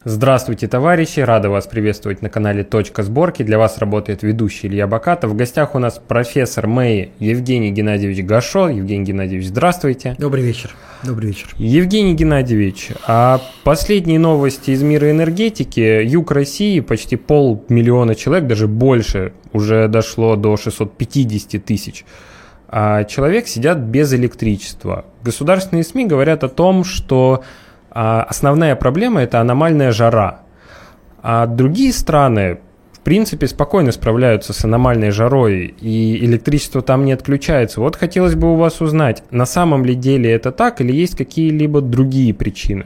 Здравствуйте, товарищи! Рада вас приветствовать на канале «Точка сборки». Для вас работает ведущий Илья Бакатов. В гостях у нас профессор МЭИ Евгений Геннадьевич Гашо. Евгений Геннадьевич, здравствуйте. Добрый вечер. Добрый вечер. Евгений Геннадьевич, а последние новости из мира энергетики. Юг России, почти 500 000 человек, даже больше, уже дошло до 650 тысяч. А человек сидят без электричества. Государственные СМИ говорят о том, что основная проблема – это аномальная жара. А другие страны, в принципе, спокойно справляются с аномальной жарой, и электричество там не отключается. Вот хотелось бы у вас узнать, на самом ли деле это так, или есть какие-либо другие причины?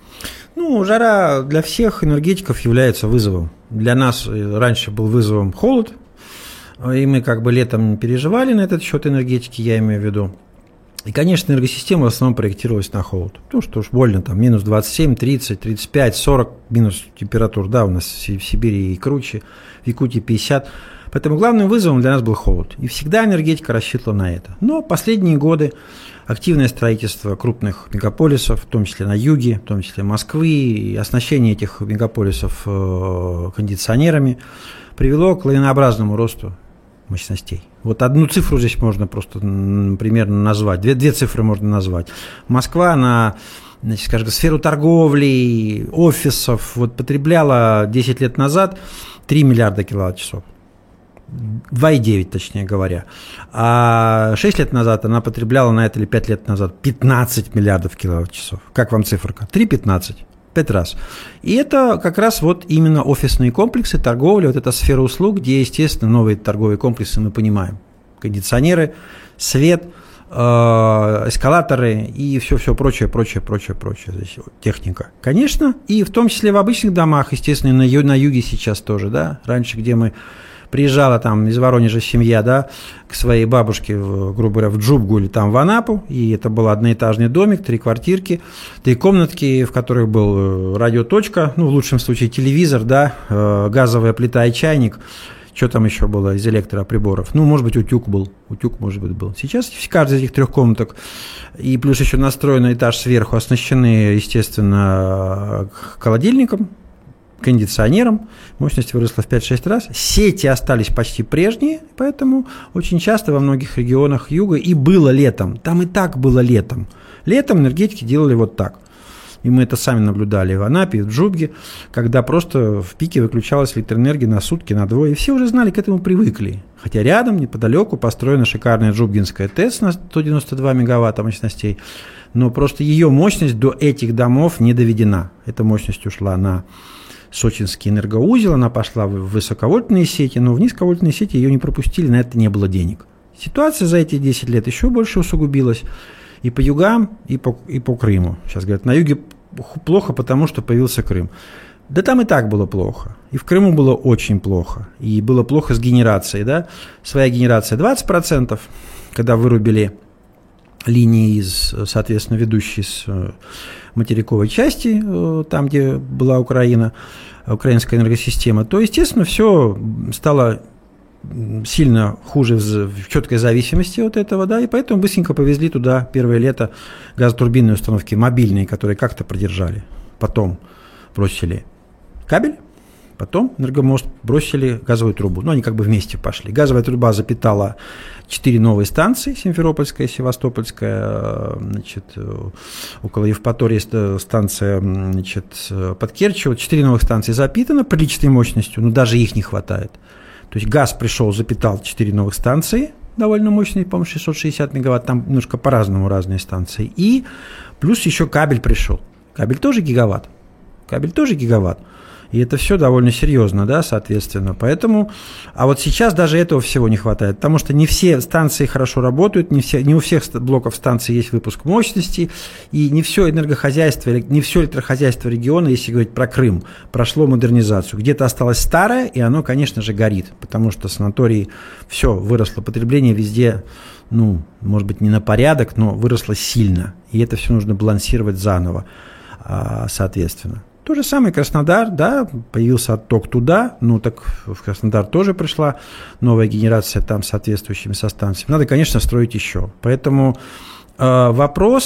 Жара для всех энергетиков является вызовом. Для нас раньше был вызовом холод, и мы летом переживали на этот счет энергетики, я имею в виду. И, конечно, энергосистема в основном проектировалась на холод. Потому что уж больно, там, минус 27, 30, 35, 40 минус температур, да, у нас в Сибири и круче, в Якутии 50. Поэтому главным вызовом для нас был холод. И всегда энергетика рассчитывала на это. Но последние годы активное строительство крупных мегаполисов, в том числе на юге, в том числе Москвы, и оснащение этих мегаполисов кондиционерами привело к лавинообразному росту мощностей. Вот одну цифру здесь можно просто примерно назвать, две цифры можно назвать. Москва на, сферу торговли, офисов потребляла 10 лет назад 3 миллиарда киловатт-часов. 2,9, точнее говоря. А 6 лет назад она потребляла на это, или 5 лет назад, 15 миллиардов киловатт-часов. Как вам циферка? 3,15. 5 раз. И это как раз именно офисные комплексы, торговля, эта сфера услуг, где, естественно, новые торговые комплексы мы понимаем. Кондиционеры, свет, эскалаторы и все прочее. Здесь техника. Конечно, и в том числе в обычных домах, естественно, на юге сейчас тоже, да, раньше, где мы приезжала там из Воронежа семья, да, к своей бабушке, грубо говоря, в Джубгу или там в Анапу, и это был одноэтажный домик, 3 квартирки, 3 комнатки, в которых был радиоточка, в лучшем случае телевизор, да, газовая плита и чайник, что там еще было из электроприборов, может быть, утюг, может быть, был. Сейчас каждая из этих 3 комнаток, и плюс еще настроенный этаж сверху, оснащены, естественно, холодильником, кондиционером, мощность выросла в 5-6 раз, сети остались почти прежние, поэтому очень часто во многих регионах юга и было летом, там и так было летом. Летом энергетики делали вот так. И мы это сами наблюдали в Анапе, в Джубге, когда просто в пике выключалась электроэнергия на сутки, на двое, и все уже знали, к этому привыкли. Хотя рядом, неподалеку, построена шикарная Джубгинская ТЭЦ на 192 мегаватта мощностей, но просто ее мощность до этих домов не доведена. Эта мощность ушла на Сочинский энергоузел, она пошла в высоковольтные сети, но в низковольтные сети ее не пропустили, на это не было денег. Ситуация за эти 10 лет еще больше усугубилась и по югам, и по Крыму. Сейчас говорят, на юге плохо, потому что появился Крым. Да там и так было плохо. И в Крыму было очень плохо. И было плохо с генерацией. Да? Своя генерация 20%, когда вырубили линии, соответственно, ведущие с материковой части, там, где была Украина, украинская энергосистема, то, естественно, все стало сильно хуже в четкой зависимости от этого, да, и поэтому быстренько повезли туда первое лето газотурбинные установки мобильные, которые как-то продержали. Потом бросили кабель, потом Энергомост бросили газовую трубу. Они вместе пошли. Газовая труба запитала 4 новые станции, Симферопольская, Севастопольская, около Евпатории станция, под Керчью. 4 новых станции запитано приличной мощностью, но даже их не хватает. То есть газ пришел, запитал 4 новых станции, довольно мощные, по-моему, 660 мегаватт, там немножко по-разному разные станции. И плюс еще кабель пришел. Кабель тоже гигаватт. И это все довольно серьезно, да, соответственно. Поэтому, а вот сейчас даже этого всего не хватает, потому что не все станции хорошо работают, не у всех блоков станций есть выпуск мощности, и не все энергохозяйство, не все электрохозяйство региона, если говорить про Крым, прошло модернизацию. Где-то осталось старое, и оно, конечно же, горит, потому что санатории, все, выросло потребление везде, может быть, не на порядок, но выросло сильно, и это все нужно балансировать заново, соответственно. То же самое Краснодар, да, появился отток туда, так в Краснодар тоже пришла новая генерация там с соответствующими станциями. Надо, конечно, строить еще. Поэтому вопрос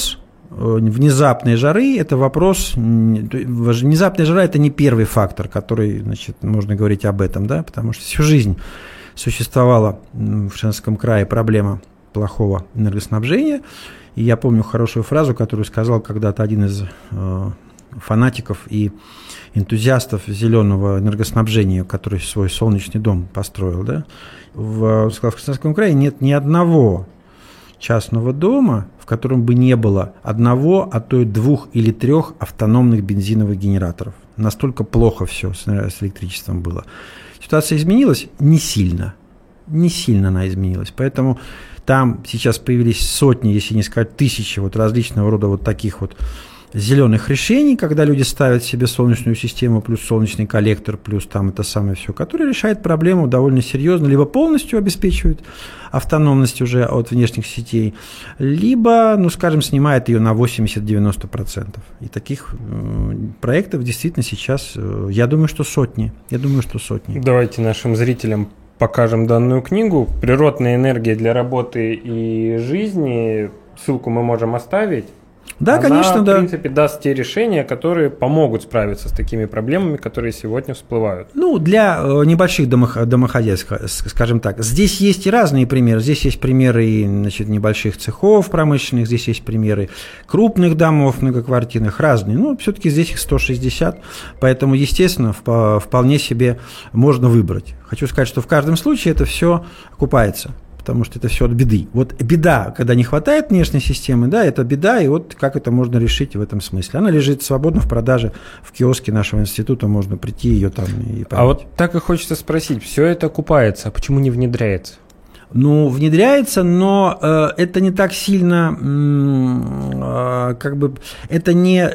внезапной жары – это вопрос… Внезапная жара – это не первый фактор, который, значит, можно говорить об этом, да, потому что всю жизнь существовала в Шенском крае проблема плохого энергоснабжения. И я помню хорошую фразу, которую сказал когда-то один из фанатиков и энтузиастов зеленого энергоснабжения, который свой солнечный дом построил. Да? В Шенском крае нет ни одного частного дома, в котором бы не было одного, а то и 2 или 3 автономных бензиновых генераторов. Настолько плохо все с электричеством было. Ситуация изменилась не сильно. Не сильно она изменилась. Поэтому там сейчас появились сотни, если не сказать тысячи, вот различного рода вот таких вот зеленых решений, когда люди ставят себе солнечную систему, плюс солнечный коллектор, плюс там это самое все, которое решает проблему довольно серьезно, либо полностью обеспечивает автономность уже от внешних сетей, либо, ну, скажем, снимает ее на 80-90%. И таких проектов действительно сейчас, я думаю, что сотни. Давайте нашим зрителям покажем данную книгу «Природная энергия для работы и жизни». Ссылку мы можем оставить. Да, она, конечно, да. в принципе, даст те решения, которые помогут справиться с такими проблемами, которые сегодня всплывают. Ну, для небольших домохозяйств, скажем так. Здесь есть и разные примеры. Здесь есть примеры, значит, небольших цехов промышленных, здесь есть примеры крупных домов многоквартирных, разные. Но все-таки здесь их 160, поэтому, естественно, вполне себе можно выбрать. Хочу сказать, что в каждом случае это все окупается. Потому что это все от беды. Вот беда, когда не хватает внешней системы, да, это беда, и вот как это можно решить в этом смысле. Она лежит свободно в продаже в киоске нашего института, можно прийти ее там и понять. А вот так и хочется спросить, все это окупается, а почему не внедряется? Ну, внедряется, но это не так сильно, как бы, это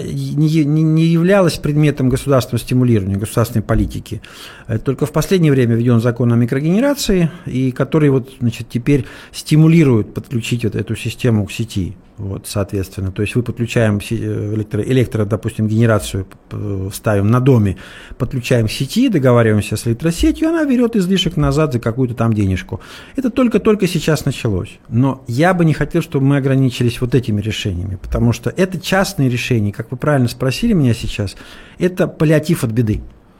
не являлось предметом государственного стимулирования, государственной политики. Только в последнее время введен закон о микрогенерации, и который вот, значит, теперь стимулирует подключить вот эту систему к сети. Вот, соответственно, то есть мы подключаем допустим, генерацию ставим на доме, подключаем к сети, договариваемся с электросетью, она берет излишек назад за какую-то там денежку. Это только сейчас началось. Но я бы не хотел, чтобы мы ограничились вот этими решениями, потому что это частные решения, как вы правильно спросили меня сейчас, это паллиатив от беды.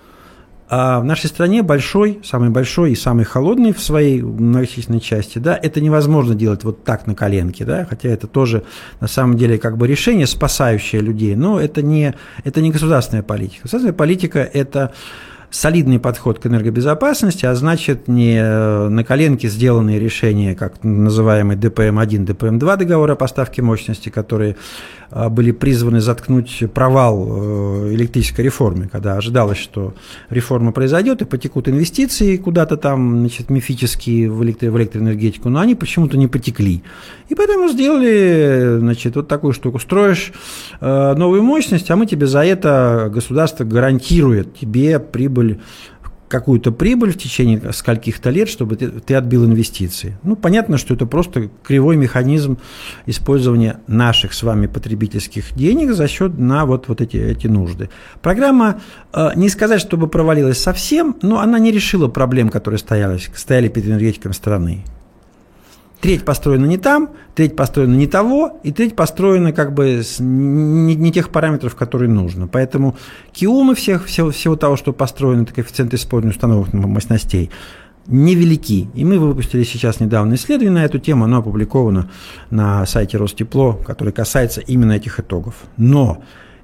А в нашей стране самый большой и самый холодный в своей многочисленной части, да, это невозможно делать вот так на коленке, да, хотя это тоже на самом деле как бы решение, спасающее людей, но это не государственная политика. Государственная политика – это солидный подход к энергобезопасности, а значит, не на коленке сделанные решения, как называемый ДПМ-1, ДПМ-2 договор о поставке мощности, которые были призваны заткнуть провал электрической реформы, когда ожидалось, что реформа произойдет и потекут инвестиции куда-то там, значит, мифические в электроэнергетику, но они почему-то не потекли. И поэтому сделали, значит, вот такую штуку. Строишь новую мощность, а мы тебе за это, государство гарантирует тебе какую-то прибыль в течение скольких-то лет, чтобы ты отбил инвестиции. Ну, понятно, что это просто кривой механизм использования наших с вами потребительских денег за счет на вот эти нужды. Программа, не сказать, чтобы провалилась совсем, но она не решила проблем, которые стояли перед энергетиками страны. Треть построена не там, треть построена не того, и треть построена как бы с не тех параметров, которые нужно. Поэтому КИУМы всего того, что построено, это коэффициент использования установок мощностей, невелики. И мы выпустили сейчас недавно исследование на эту тему, оно опубликовано на сайте Ростепло, которое касается именно этих итогов. Но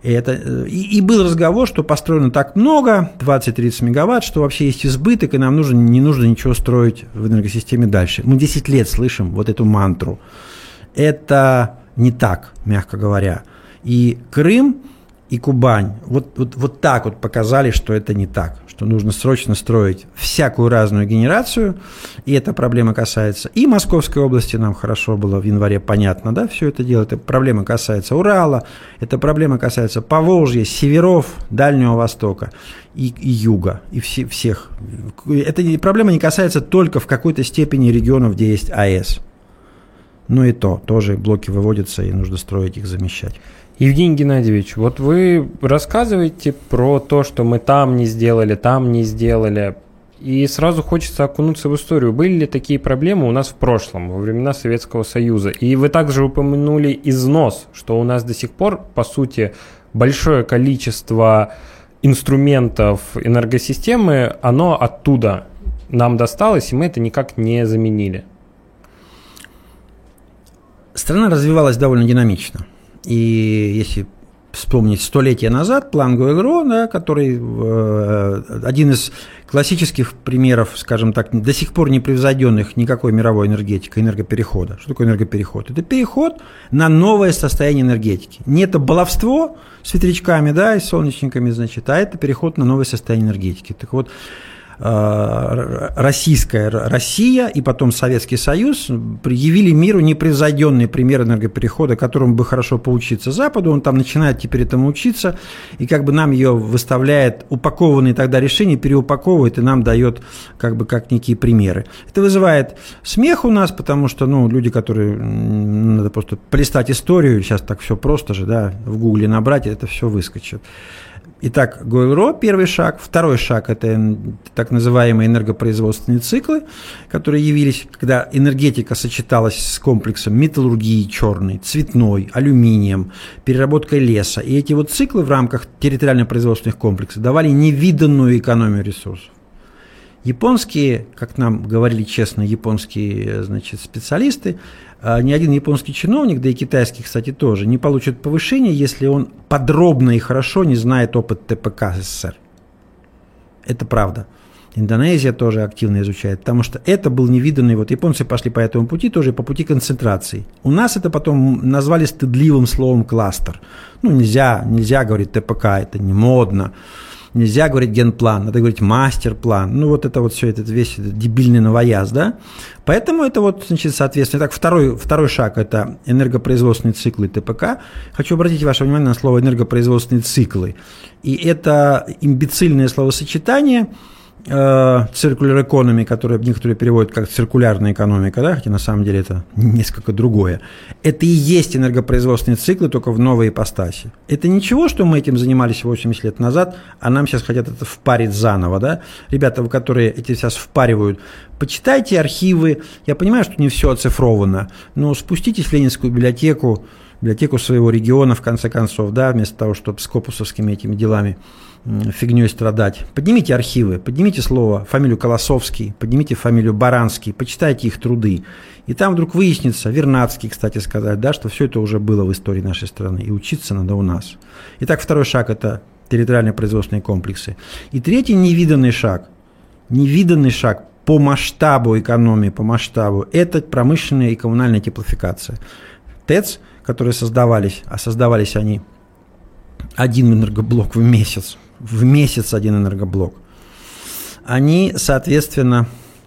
и был разговор, что построено так много, 20-30 мегаватт, что вообще есть избыток, и нам не нужно ничего строить в энергосистеме дальше. Мы 10 лет слышим вот эту мантру. Это не так, мягко говоря. И Крым, и Кубань вот так вот показали, что это не так, что нужно срочно строить всякую разную генерацию, и эта проблема касается и Московской области, нам хорошо было в январе понятно, да, все это дело, эта проблема касается Урала, эта проблема касается Поволжья, северов, Дальнего Востока и юга, и всех. Эта проблема не касается только в какой-то степени регионов, где есть АЭС. Но и тоже блоки выводятся, и нужно строить их, замещать. Евгений Геннадьевич, вот вы рассказываете про то, что мы там не сделали. И сразу хочется окунуться в историю. Были ли такие проблемы у нас в прошлом, во времена Советского Союза? И вы также упомянули износ, что у нас до сих пор, по сути, большое количество инструментов энергосистемы, оно оттуда нам досталось, и мы это никак не заменили. Страна развивалась довольно динамично. И если вспомнить столетия назад, план Гуэльро, да, который один из классических примеров, скажем так, до сих пор не превзойденных никакой мировой энергетикой, энергоперехода. Что такое энергопереход? Это переход на новое состояние энергетики. Не это баловство с ветрячками, да, и солнечниками, значит, а это переход на новое состояние энергетики. Так вот, Россия и потом Советский Союз явили миру непревзойденный пример энергоперехода, которому бы хорошо поучиться Западу. Он там начинает теперь этому учиться, и как бы нам ее выставляет упакованные тогда решения, переупаковывает и нам дает как бы как некие примеры. Это вызывает смех у нас, потому что люди, которые надо просто полистать историю, сейчас так все просто же, да, в Гугле набрать, это все выскочит. Итак, Гуэльро – первый шаг. Второй шаг – это так называемые энергопроизводственные циклы, которые явились, когда энергетика сочеталась с комплексом металлургии черной, цветной, алюминием, переработкой леса. И эти вот циклы в рамках территориально-производственных комплексов давали невиданную экономию ресурсов. Японские, как нам говорили честно, японские, значит, специалисты, ни один японский чиновник, да и китайский, кстати, тоже, не получит повышения, если он подробно и хорошо не знает опыт ТПК СССР. Это правда. Индонезия тоже активно изучает, потому что это был невиданный, вот японцы пошли по этому пути, тоже по пути концентрации. У нас это потом назвали стыдливым словом кластер. Нельзя говорить ТПК, это не модно. Нельзя говорить генплан, надо говорить мастер-план. Вот это вот все, этот весь дебильный новояз, да? Поэтому это вот, значит, соответственно. Так, второй шаг – это энергопроизводственные циклы ТПК. Хочу обратить ваше внимание на слово энергопроизводственные циклы. И это имбецильное словосочетание circular economy, которое некоторые переводят как циркулярная экономика, да, хотя на самом деле это несколько другое. Это и есть энергопроизводственные циклы, только в новой ипостаси. Это ничего, что мы этим занимались 80 лет назад, а нам сейчас хотят это впарить заново, да. Ребята, которые эти сейчас впаривают, почитайте архивы. Я понимаю, что не все оцифровано, но спуститесь в Ленинскую библиотеку своего региона, в конце концов, да, вместо того, чтобы с копусовскими этими делами фигней страдать. Поднимите архивы, поднимите фамилию Колосовский, поднимите фамилию Баранский, почитайте их труды. И там вдруг выяснится, Вернадский, кстати сказать, да, что все это уже было в истории нашей страны, и учиться надо у нас. Итак, второй шаг – это территориальные производственные комплексы. И третий невиданный шаг по масштабу экономии, это промышленная и коммунальная теплофикация. ТЭЦ, которые создавались, а создавались они один энергоблок в месяц один энергоблок, они, соответственно,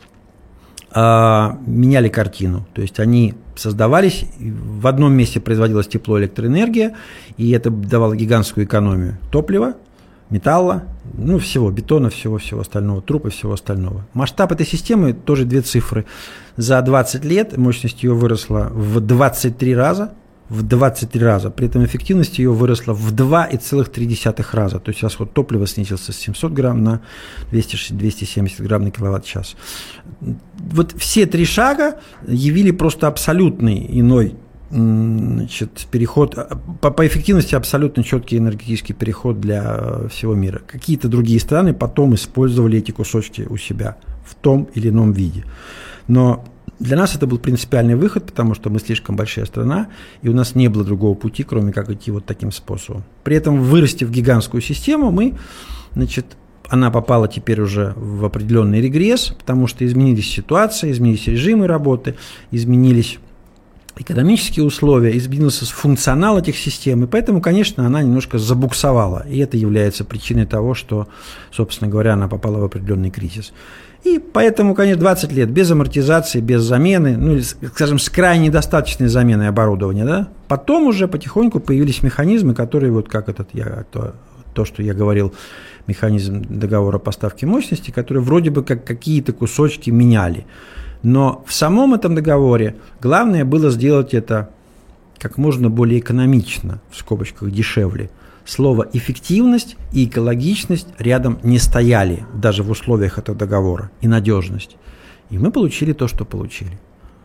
меняли картину. То есть они создавались, в одном месте производилось тепло, электроэнергия, и это давало гигантскую экономию топлива, металла, всего, бетона, всего остального, труб и всего остального. Масштаб этой системы тоже две цифры. За 20 лет мощность ее выросла в 23 раза. При этом эффективность ее выросла в 2,3 раза. То есть расход топлива снизился с 700 грамм на 270 грамм на киловатт-час. Вот все три шага явили просто абсолютный иной, значит, переход, по эффективности абсолютно четкий энергетический переход для всего мира. Какие-то другие страны потом использовали эти кусочки у себя в том или ином виде. Но для нас это был принципиальный выход, потому что мы слишком большая страна, и у нас не было другого пути, кроме как идти вот таким способом. При этом, вырастив гигантскую систему, она попала теперь уже в определенный регресс, потому что изменились ситуации, изменились режимы работы, изменились экономические условия, изменился функционал этих систем, и поэтому, конечно, она немножко забуксовала, и это является причиной того, что, собственно говоря, она попала в определенный кризис. И поэтому, конечно, 20 лет без амортизации, без замены, скажем, с крайне недостаточной заменой оборудования, да, потом уже потихоньку появились механизмы, которые, вот как то, что я говорил, механизм договора поставки мощности, которые вроде бы как какие-то кусочки меняли. Но в самом этом договоре главное было сделать это как можно более экономично, в скобочках дешевле. Слово «эффективность» и «экологичность» рядом не стояли, даже в условиях этого договора, и надежность. И мы получили то, что получили.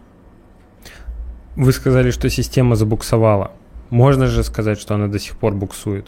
Вы сказали, что система забуксовала. Можно же сказать, что она до сих пор буксует?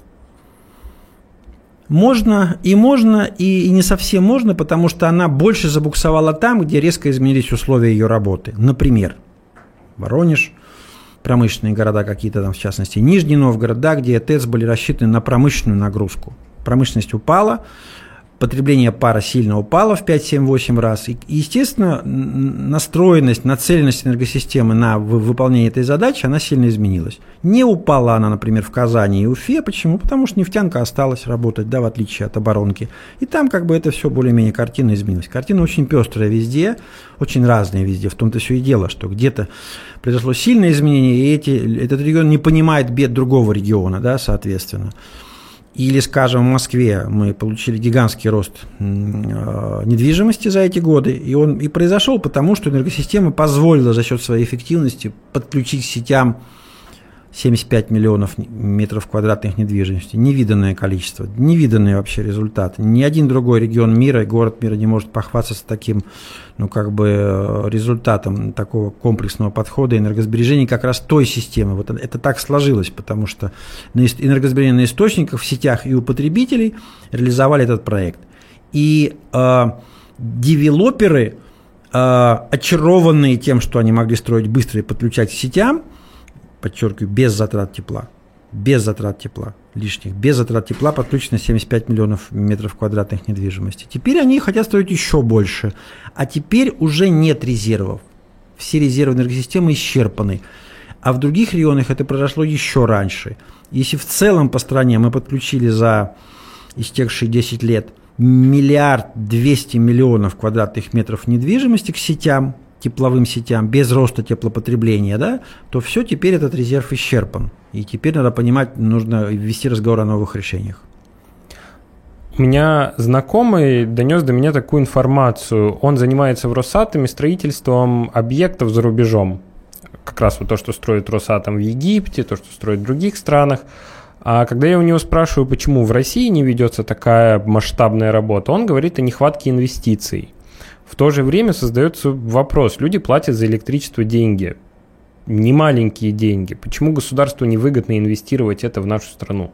Можно, и не совсем можно, потому что она больше забуксовала там, где резко изменились условия ее работы. Например, Воронеж, промышленные города какие-то там, в частности, Нижний Новгород, да, где ТЭЦ были рассчитаны на промышленную нагрузку. Промышленность упала, потребление пара сильно упало в 5, 7, 8 раз. И, естественно, настроенность, нацеленность энергосистемы на выполнение этой задачи, она сильно изменилась. Не упала она, например, в Казани и Уфе. Почему? Потому что нефтянка осталась работать, да, в отличие от оборонки. И там как бы это все более-менее картина изменилась. Картина очень пестрая везде, очень разная везде. В том-то все и дело, что где-то произошло сильное изменение, и этот регион не понимает бед другого региона, да, соответственно. Или, скажем, в Москве мы получили гигантский рост недвижимости за эти годы, и он и произошел потому, что энергосистема позволила за счет своей эффективности подключить к сетям 75 миллионов метров квадратных недвижимости. Невиданное количество, невиданный вообще результат. Ни один другой регион мира и город мира не может похвастаться таким, результатом такого комплексного подхода энергосбережения как раз той системы. Вот это так сложилось, потому что энергосбережение на источниках, в сетях и у потребителей реализовали этот проект. И девелоперы, очарованные тем, что они могли строить быстро и подключать к сетям, подчеркиваю, без затрат тепла, лишних, без затрат тепла подключено 75 миллионов метров квадратных недвижимости. Теперь они хотят строить еще больше, а теперь уже нет резервов. Все резервы энергосистемы исчерпаны, а в других регионах это произошло еще раньше. Если в целом по стране мы подключили за истекшие 10 лет 1 200 миллионов квадратных метров недвижимости к сетям, тепловым сетям, без роста теплопотребления, да, то все, теперь этот резерв исчерпан. И теперь надо понимать, нужно вести разговор о новых решениях. У меня знакомый донес до меня такую информацию. Он занимается в Росатоме строительством объектов за рубежом. Как раз вот то, что строит Росатом в Египте, то, что строит в других странах. А когда я у него спрашиваю, почему в России не ведется такая масштабная работа, он говорит о нехватке инвестиций. В то же время создается вопрос. Люди платят за электричество деньги, немаленькие деньги. Почему государству невыгодно инвестировать это в нашу страну?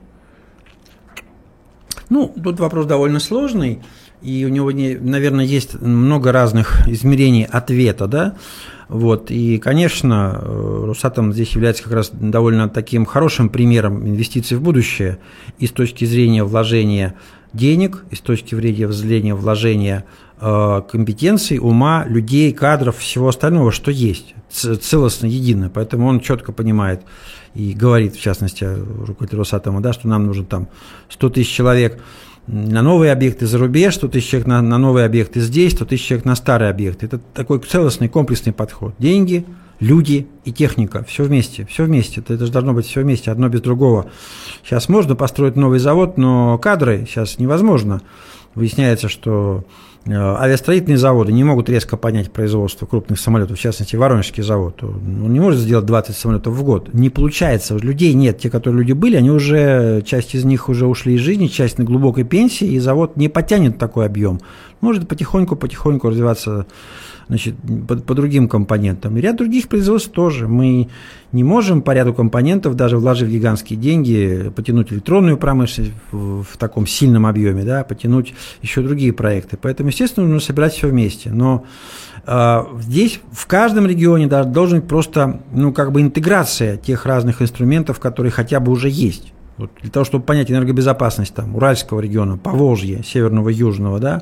Тут вопрос довольно сложный, и у него, наверное, есть много разных измерений ответа, да. Вот. И, конечно, Росатом здесь является как раз довольно таким хорошим примером инвестиций в будущее и с точки зрения вложения денег, и с точки зрения вложения компетенций, ума, людей, кадров, всего остального, что есть, целостно, едино. Поэтому он четко понимает и говорит, в частности, руководитель Росатома, да, что нам нужно там 100 тысяч человек на новые объекты за рубеж, 100 тысяч человек на новые объекты здесь, 100 тысяч человек на старые объекты. Это такой целостный, комплексный подход. Деньги, люди и техника. Все вместе. Это же должно быть все вместе, одно без другого. Сейчас можно построить новый завод, но кадры сейчас невозможно. Выясняется, что авиастроительные заводы не могут резко поднять производство крупных самолетов, в частности, Воронежский завод. Он не может сделать 20 самолетов в год. Не получается. Людей нет. Те, которые люди были, они уже, часть из них уже ушли из жизни, часть на глубокой пенсии, и завод не потянет такой объем. Может потихоньку развиваться, значит, по другим компонентам. И ряд других производств тоже. Мы не можем по ряду компонентов, даже вложив гигантские деньги, потянуть электронную промышленность в таком сильном объеме, да, потянуть еще другие проекты. Поэтому, естественно, нужно собирать все вместе. Но здесь в каждом регионе должна быть просто интеграция тех разных инструментов, которые хотя бы уже есть. Вот для того, чтобы понять энергобезопасность там, Уральского региона, Поволжья, Северного, Южного, да,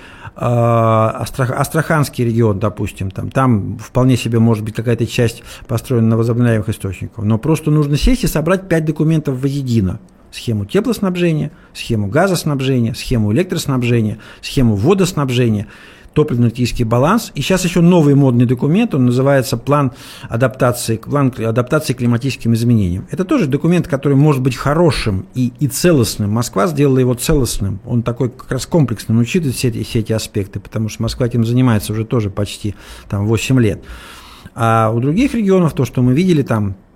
Астраханский регион, допустим, там вполне себе может быть какая-то часть построена на возобновляемых источниках, но просто нужно сесть и собрать 5 документов воедино. Схему теплоснабжения, схему газоснабжения, схему электроснабжения, схему водоснабжения, топливно-энергетический баланс. И сейчас еще новый модный документ, он называется план адаптации к климатическим изменениям. Это тоже документ, который может быть хорошим и целостным. Москва сделала его целостным. Он такой как раз комплексным, учитывает все эти аспекты, потому что Москва этим занимается уже тоже почти 8 лет. А у других регионов то, что мы видели там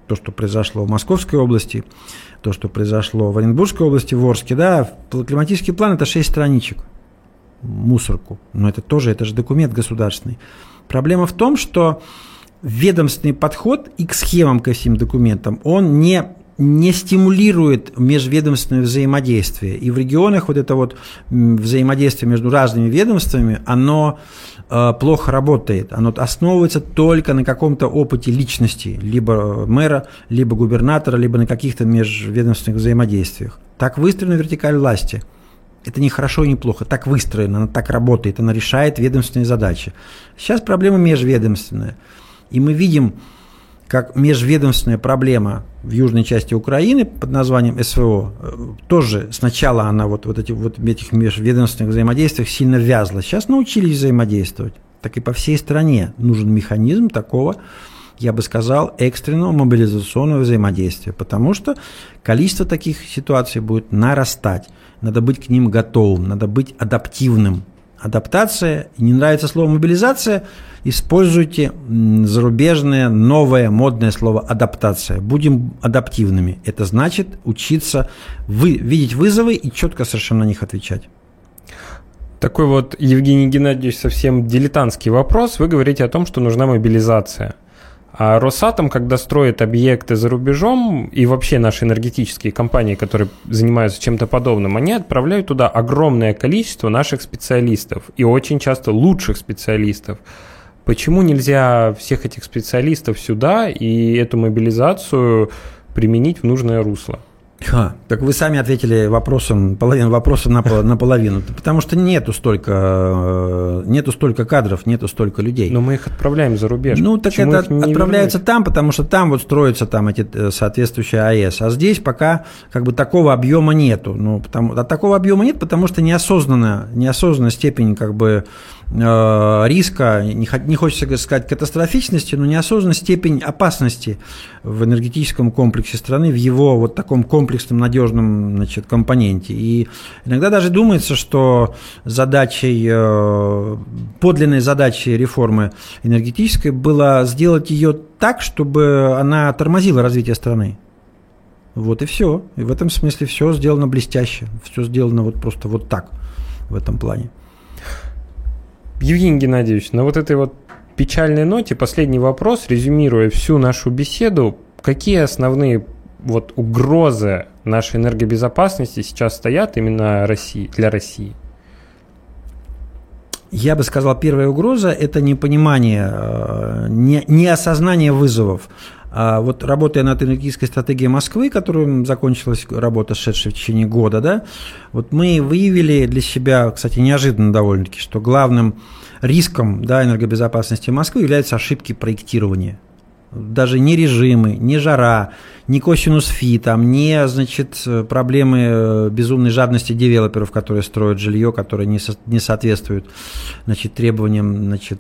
то, что произошло в Московской области, то, что произошло в Оренбургской области, в Орске, да, климатический план – это 6 страничек, мусорку, но это же документ государственный. Проблема в том, что ведомственный подход и к схемам, ко всем документам, он не стимулирует межведомственное взаимодействие. И в регионах вот это вот взаимодействие между разными ведомствами, оно плохо работает. Оно основывается только на каком-то опыте личности, либо мэра, либо губернатора, либо на каких-то межведомственных взаимодействиях. Так выстроена вертикаль власти. Это не хорошо и не плохо. Так выстроено, она так работает, она решает ведомственные задачи. Сейчас проблема межведомственная. И мы видим, как межведомственная проблема в южной части Украины под названием СВО, тоже сначала она в этих межведомственных взаимодействиях сильно вязла. Сейчас научились взаимодействовать. Так и по всей стране нужен механизм такого, я бы сказал, экстренного мобилизационного взаимодействия, потому что количество таких ситуаций будет нарастать. Надо быть к ним готовым, надо быть адаптивным. Адаптация, не нравится слово мобилизация, используйте зарубежное, новое, модное слово адаптация. Будем адаптивными. Это значит учиться видеть вызовы и четко совершенно на них отвечать. Такой вот, Евгений Геннадьевич, совсем дилетантский вопрос. Вы говорите о том, что нужна мобилизация. А Росатом, когда строит объекты за рубежом, и вообще наши энергетические компании, которые занимаются чем-то подобным, они отправляют туда огромное количество наших специалистов, и очень часто лучших специалистов. Почему нельзя всех этих специалистов сюда и эту мобилизацию применить в нужное русло? Так вы сами ответили половину вопроса наполовину. Потому что нету столько кадров, нету столько людей. Но мы их отправляем за рубеж. Ну, так это отправляется там, потому что там вот строятся там эти соответствующие АЭС. А здесь пока как бы такого объема нету. Такого объема нет, потому что неосознанная степень как бы риска, не хочется сказать катастрофичности, но неосознанная степень опасности в энергетическом комплексе страны, в его вот таком комплексном, надежном, значит, компоненте. И иногда даже думается, что подлинной задачей реформы энергетической было сделать ее так, чтобы она тормозила развитие страны. Вот и все. И в этом смысле все сделано блестяще. Все сделано вот просто вот так в этом плане. Евгений Геннадьевич, на вот этой вот печальной ноте последний вопрос, резюмируя всю нашу беседу, какие основные вот угрозы нашей энергобезопасности сейчас стоят именно для России? Я бы сказал, первая угроза – это непонимание, неосознание вызовов. Вот работая над энергетической стратегией Москвы, которую закончилась работа, шедшая в течение года, да, вот мы выявили для себя, кстати, неожиданно довольно-таки, что главным риском, да, энергобезопасности Москвы являются ошибки проектирования. Даже не режимы, не жара, не косинус фи, там, не, значит, проблемы безумной жадности девелоперов, которые строят жилье, которое не соответствует, значит, требованиям, значит,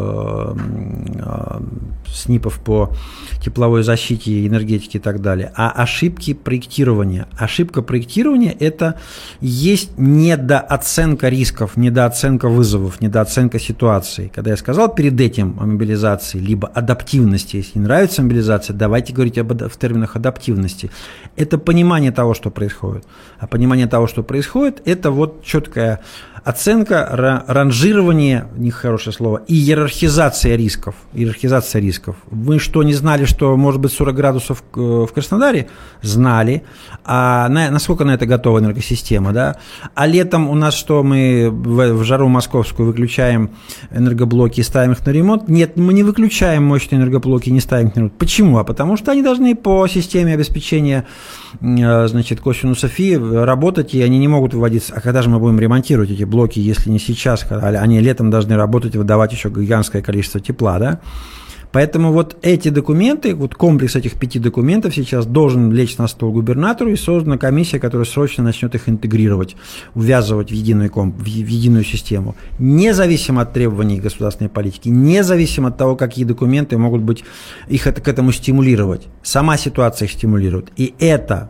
СНИПов по тепловой защите, энергетике и так далее, а ошибки проектирования. Ошибка проектирования – это есть недооценка рисков, недооценка вызовов, недооценка ситуации. Когда я сказал перед этим о мобилизации, либо адаптивности, если не нравится мобилизация, давайте говорить в терминах адаптивности. Это понимание того, что происходит. А понимание того, что происходит, это вот четкая оценка, ранжирование, нехорошее слово, и иерархизация рисков. Иерархизация рисков. Вы что, не знали, что может быть 40 градусов в Краснодаре? Знали. А насколько на это готова энергосистема, да? А летом у нас что, мы в жару московскую выключаем энергоблоки и ставим их на ремонт? Нет, мы не выключаем мощные энергоблоки и не ставим их на ремонт. Почему? А потому что они должны по системе обеспечения, значит, косинуса фи работать, и они не могут выводиться. А когда же мы будем ремонтировать эти блоки, если не сейчас, когда они летом должны работать и выдавать еще гигантское количество тепла, да? Поэтому вот эти документы, вот комплекс этих 5 документов сейчас должен лечь на стол губернатору, и создана комиссия, которая срочно начнет их интегрировать, увязывать в единую систему. Независимо от требований государственной политики, независимо от того, какие документы могут быть, их к этому стимулировать. Сама ситуация их стимулирует. И это,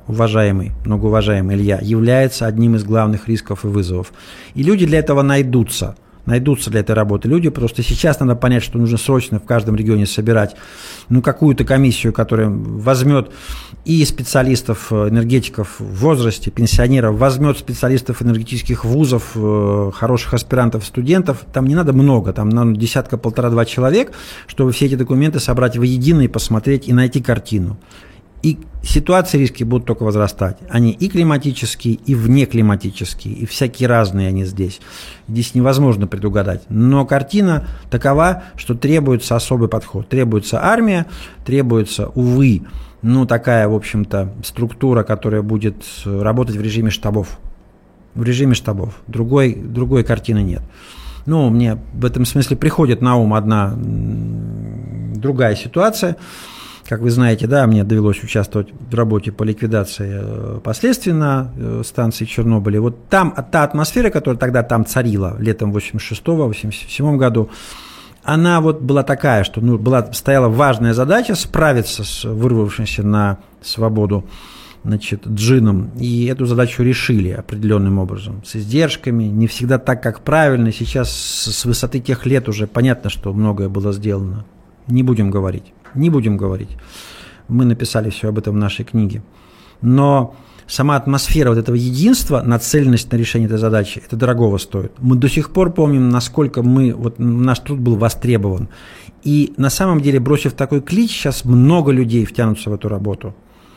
многоуважаемый Илья, является одним из главных рисков и вызовов. И люди для этого найдутся. Найдутся для этой работы люди. Просто сейчас надо понять, что нужно срочно в каждом регионе собирать какую-то комиссию, которая возьмет и специалистов, энергетиков в возрасте, пенсионеров, возьмет специалистов энергетических вузов, хороших аспирантов, студентов. Там не надо много, там надо десятка, полтора-два человек, чтобы все эти документы собрать воедино и посмотреть, и найти картину. И ситуации, риски будут только возрастать. Они и климатические, и внеклиматические, и всякие разные они здесь. Здесь невозможно предугадать. Но картина такова, что требуется особый подход. Требуется армия, требуется, увы, такая, в общем-то, структура, которая будет работать в режиме штабов. В режиме штабов. Другой картины нет. Мне в этом смысле приходит на ум одна другая ситуация. Как вы знаете, мне довелось участвовать в работе по ликвидации последствий на станции Чернобыля. Вот там та атмосфера, которая тогда там царила летом 86-87 году, она была такая, что стояла важная задача справиться с вырвавшимся на свободу джином, и эту задачу решили определенным образом, с издержками, не всегда так, как правильно. Сейчас с высоты тех лет уже понятно, что многое было сделано. Не будем говорить. Мы написали все об этом в нашей книге. Но сама атмосфера этого единства, нацеленность на решение этой задачи, это дорогого стоит. Мы до сих пор помним, насколько наш труд был востребован. И на самом деле, бросив такой клич, сейчас много людей втянутся в эту работу.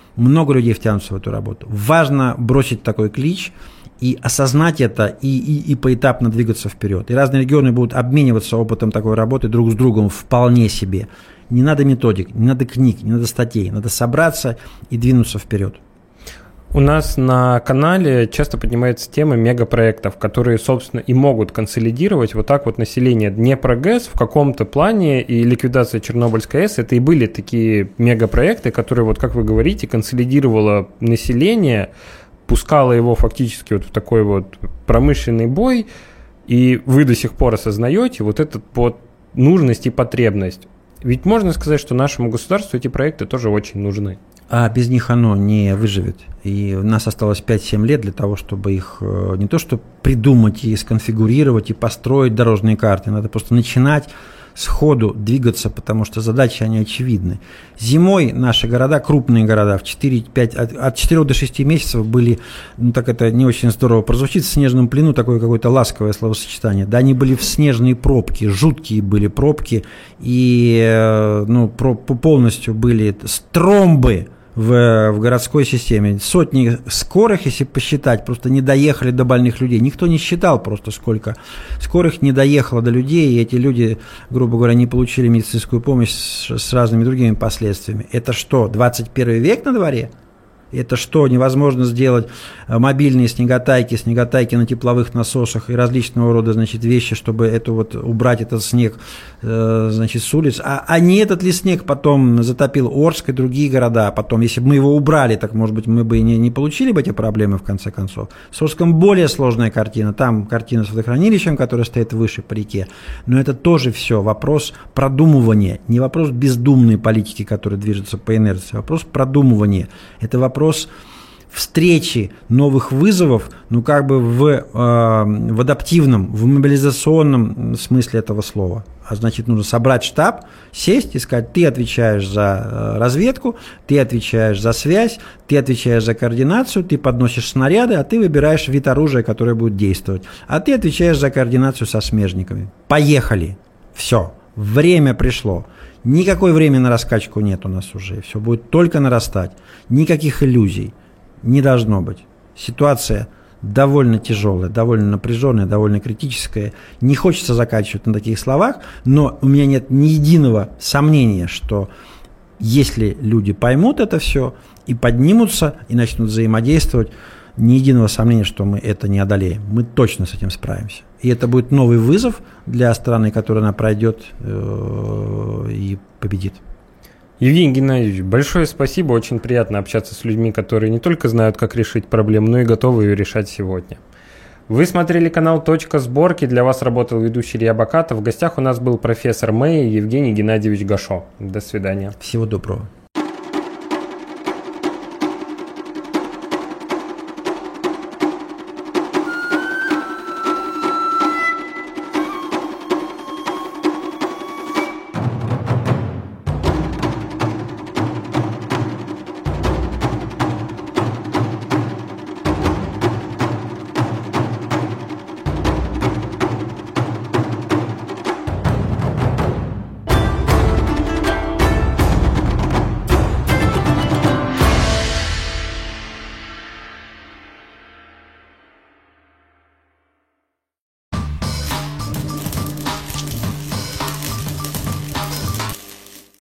Важно бросить такой клич и осознать это, и поэтапно двигаться вперед. И разные регионы будут обмениваться опытом такой работы друг с другом вполне себе. Не надо методик, не надо книг, не надо статей. Надо собраться и двинуться вперед. У нас на канале часто поднимается тема мегапроектов, которые, собственно, и могут консолидировать население. Днепрогэс в каком-то плане и ликвидация Чернобыльской АЭС – это и были такие мегапроекты, которые, как вы говорите, консолидировало население, пускало его фактически в такой промышленный бой, и вы до сих пор осознаете эту нужность и потребность. Ведь можно сказать, что нашему государству эти проекты тоже очень нужны. А без них оно не выживет. И у нас осталось 5-7 лет для того, чтобы их не то что придумать и сконфигурировать, и построить дорожные карты. Надо просто начинать сходу двигаться, потому что задачи, они очевидны. Зимой наши города, крупные города, от 4 до 6 месяцев были, так это не очень здорово прозвучит, в снежном плену, такое какое-то ласковое словосочетание. Да, они были в снежные пробки, жуткие были пробки, и полностью были стромбы в городской системе. Сотни скорых, если посчитать, просто не доехали до больных людей. Никто не считал просто, сколько скорых не доехало до людей, и эти люди, грубо говоря, не получили медицинскую помощь с разными другими последствиями. Это что, 21 век на дворе? Это что, невозможно сделать мобильные снеготайки на тепловых насосах и различного рода, вещи, чтобы убрать этот снег, с улиц. А не этот ли снег потом затопил Орск и другие города? Потом, если бы мы его убрали, так, может быть, мы бы и не получили бы эти проблемы, в конце концов. С Орском более сложная картина. Там картина с водохранилищем, которое стоит выше по реке. Но это тоже все вопрос продумывания. Не вопрос бездумной политики, которая движется по инерции. Вопрос продумывания. Это вопрос встречи новых вызовов, в адаптивном, в мобилизационном смысле этого слова. А значит, нужно собрать штаб, сесть и сказать: ты отвечаешь за разведку, ты отвечаешь за связь, ты отвечаешь за координацию, ты подносишь снаряды, а ты выбираешь вид оружия, которое будет действовать. А ты отвечаешь за координацию со смежниками. Поехали! Все, время пришло. Никакой времени на раскачку нет у нас уже. Все будет только нарастать. Никаких иллюзий не должно быть. Ситуация довольно тяжелая, довольно напряженная, довольно критическая. Не хочется заканчивать на таких словах, но у меня нет ни единого сомнения, что если люди поймут это все и поднимутся, и начнут взаимодействовать, ни единого сомнения, что мы это не одолеем. Мы точно с этим справимся. И это будет новый вызов для страны, который она пройдет и победит. Евгений Геннадьевич, большое спасибо. Очень приятно общаться с людьми, которые не только знают, как решить проблему, но и готовы ее решать сегодня. Вы смотрели канал «Точка сборки». Для вас работал ведущий Илья Бакатов. В гостях у нас был профессор МЭИ Евгений Геннадьевич Гашо. До свидания. Всего доброго.